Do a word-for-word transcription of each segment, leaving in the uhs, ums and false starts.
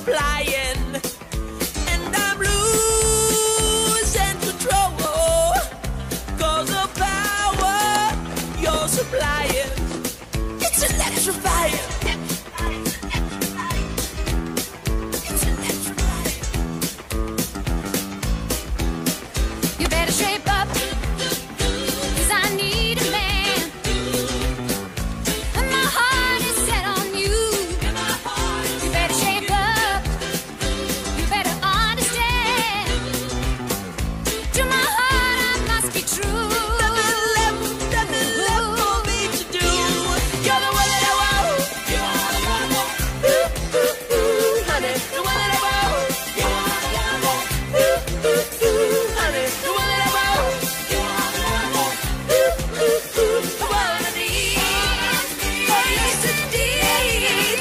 supplying, and I'm losing control, cause the power you're supplying, it's electrifying. It's electrifying. You better shape up, cause I need a man, and my heart is set on you. You better shape up, you better understand, to my heart I must be true. Nothing left, nothing left for me to do. You're the one that I want. You're the one I want. Ooh, ooh, ooh, honey, the one that I want. You're the one I want. Ooh, ooh, ooh, honey, the one that I want. You're the one I want. Ooh, ooh, ooh, the one I need. Oh, yes, indeed.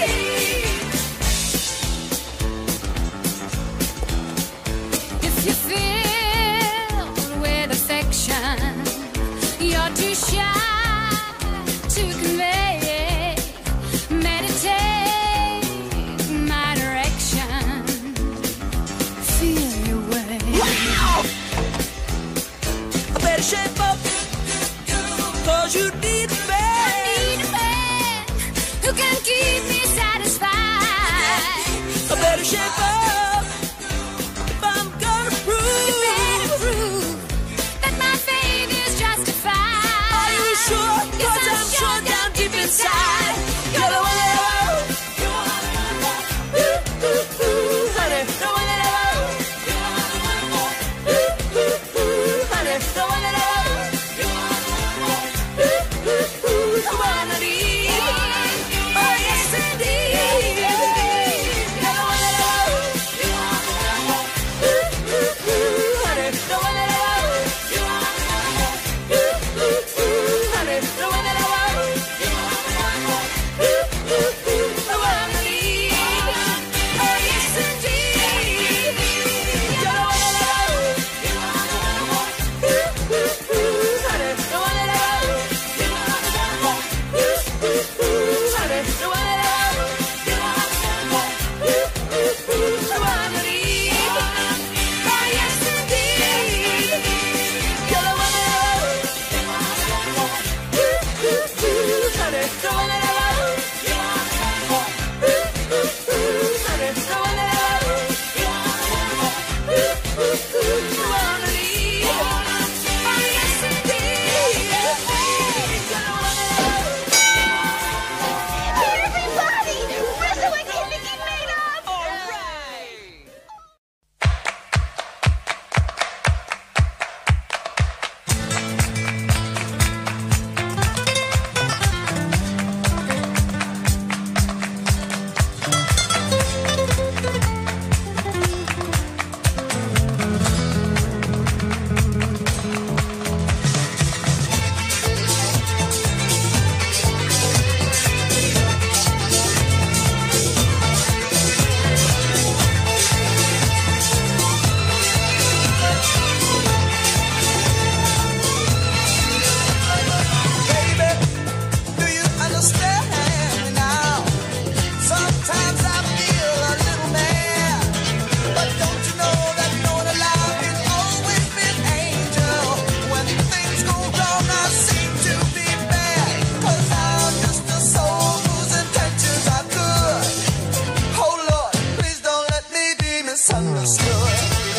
If you filled with affection, you're too shy to convey. Meditate my direction. Feel your way. Wow! I better shape up, cause you need a I man. need a man who can keep me satisfied. I better shape up if I'm gonna You prove. better prove that my faith is justified. Are you sure? Yes, Cause I'm sure down deep inside, you're the one that I want. Ooh, ooh, ooh, honey, the one that I want. Ooh, ooh, ooh, honey, the one that I want. Ooh, ooh, ooh, the one I need. Oh, yes, indeed. You're the one that I want. Ooh, ooh, ooh, honey, the one that I want. Ooh, ooh, ooh, honey, the one that I want. Ooh, ooh, ooh, the one I need. Oh, yes, indeed. You're the one that I want. Ooh, ooh, ooh, honey, the one that I want. Ooh, ooh, ooh, honey, the one that I want. Ooh, ooh, ooh, the one I need. Oh, yes, indeed. You're the one that I want. Ooh, ooh, ooh, honey, the one that I want. Ooh, ooh, ooh, honey, the one that I want. Ooh, ooh, ooh, the one I need. Oh, yes, indeed. You're the one that I want. Everybody, we're so activity made up. All right. Baby, do you understand now? Sometimes I feel a little mad, but don't you know that knowing alive can always be an angel? When things go wrong, I seem to be bad, 'cause I'm just a soul whose intentions are good. Oh Lord, please don't let me be misunderstood.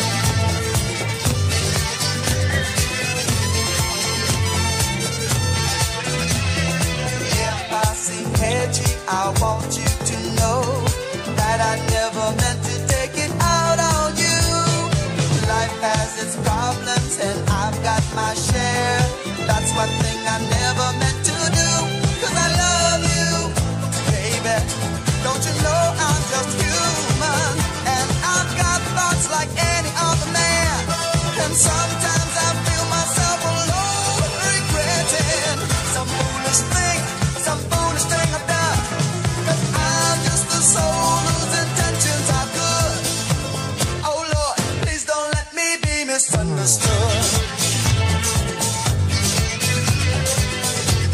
If I seem edgy, I want you to know that I never meant to take it out on you. Life has its problems and I've got my share. That's one thing I never meant to do, 'cause I love you, baby. Don't you know I'm just human, and I've got thoughts like any other man. And sometimes I feel myself alone, regretting some foolish thing, some foolish thing I've done. 'Cause I'm just a soul whose intentions are good. Oh Lord, please don't let me be misunderstood.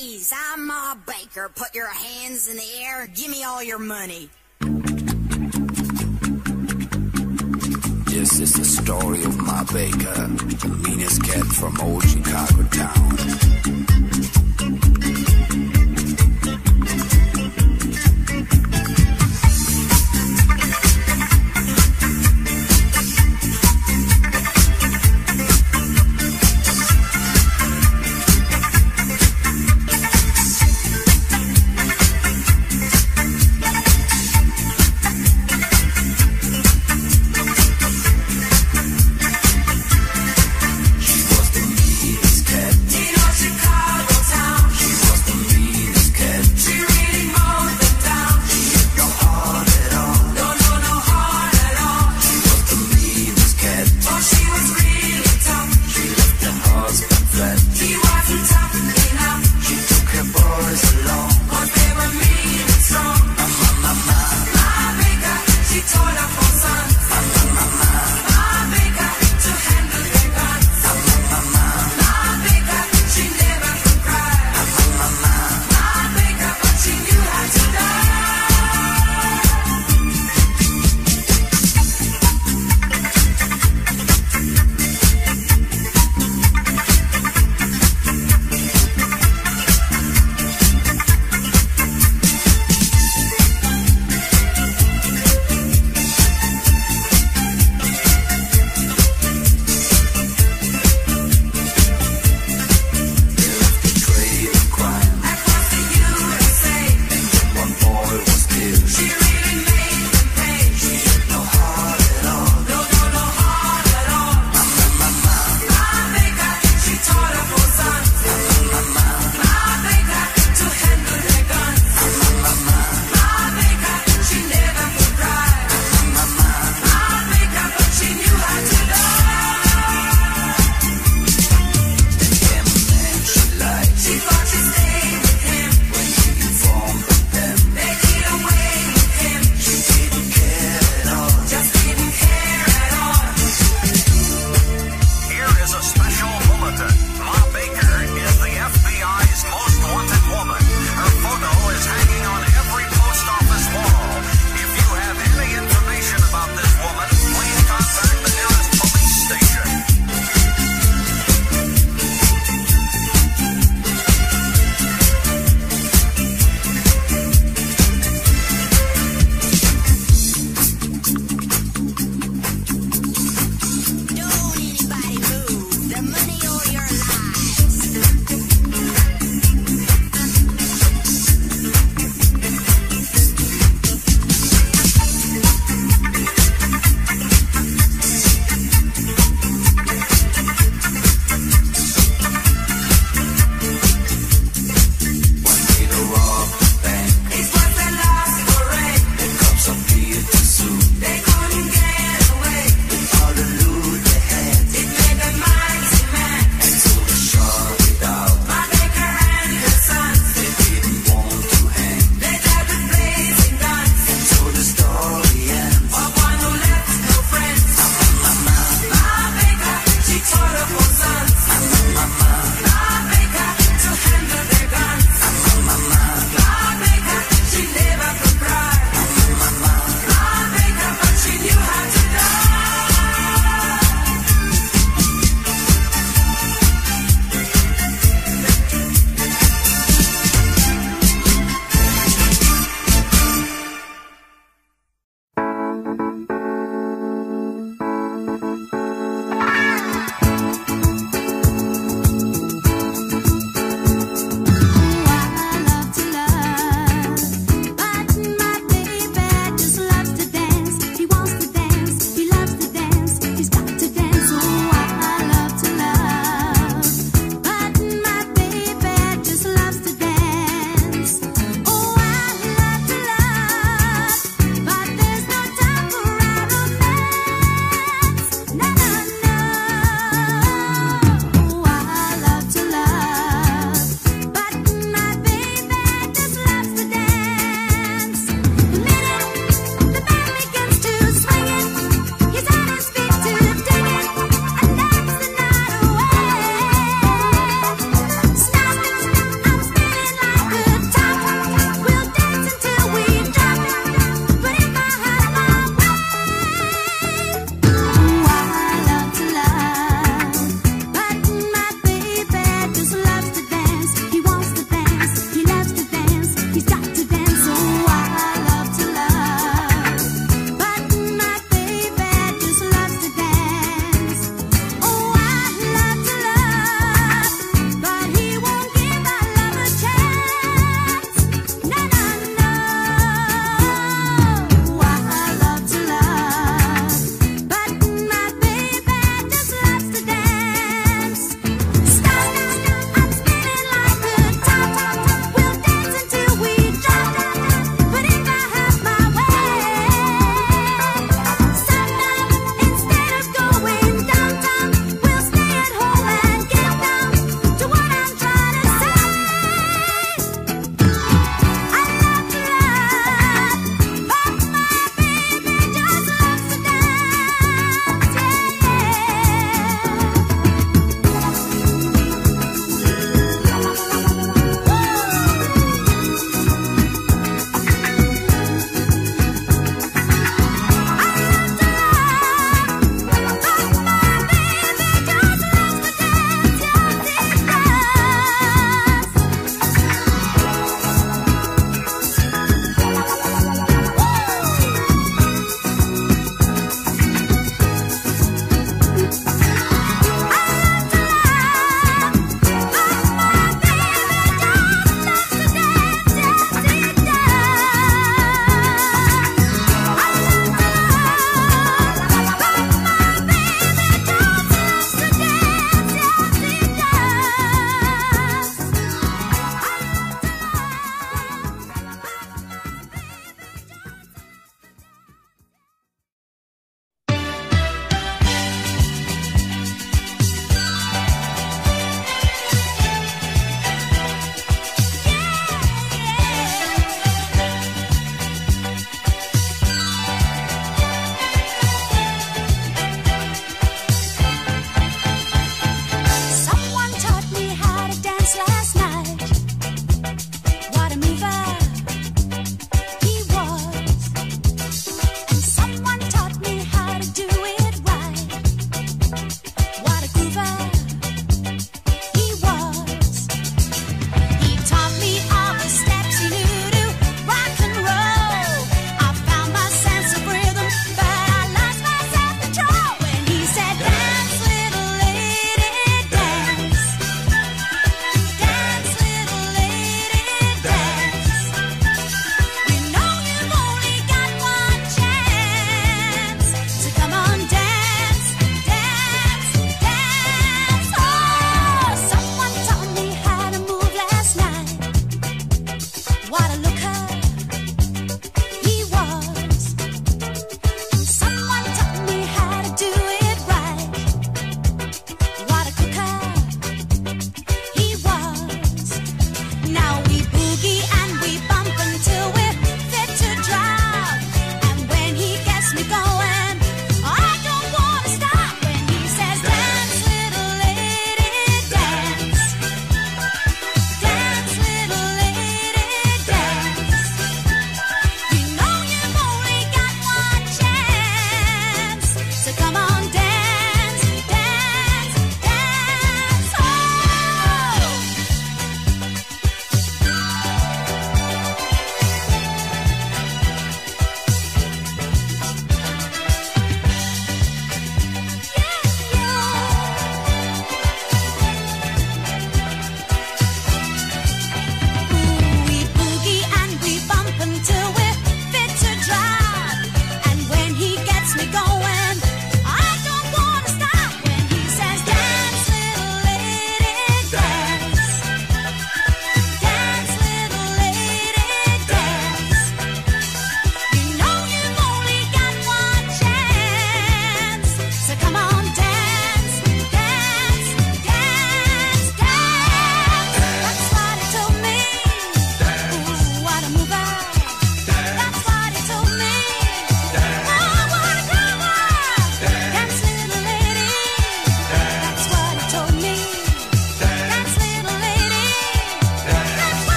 Freeze! I'm Ma Baker. Put your hands in the air. Give me all your money. This is the story of Ma Baker, the meanest cat from old Chicago town. Cat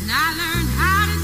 and I learned how to